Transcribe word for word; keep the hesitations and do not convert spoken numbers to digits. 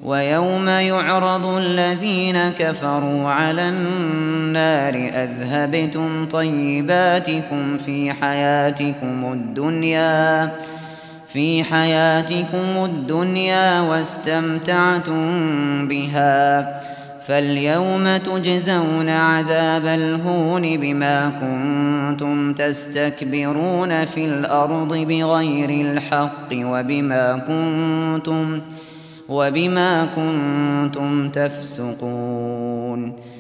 ويوم يعرض الذين كفروا على النار أذهبتم طيباتكم في حياتكم الدنيا في حياتكم الدنيا واستمتعتم بها فاليوم تجزون عذاب الهون بما كنتم تستكبرون في الأرض بغير الحق وبما كنتم وبما كنتم تفسقون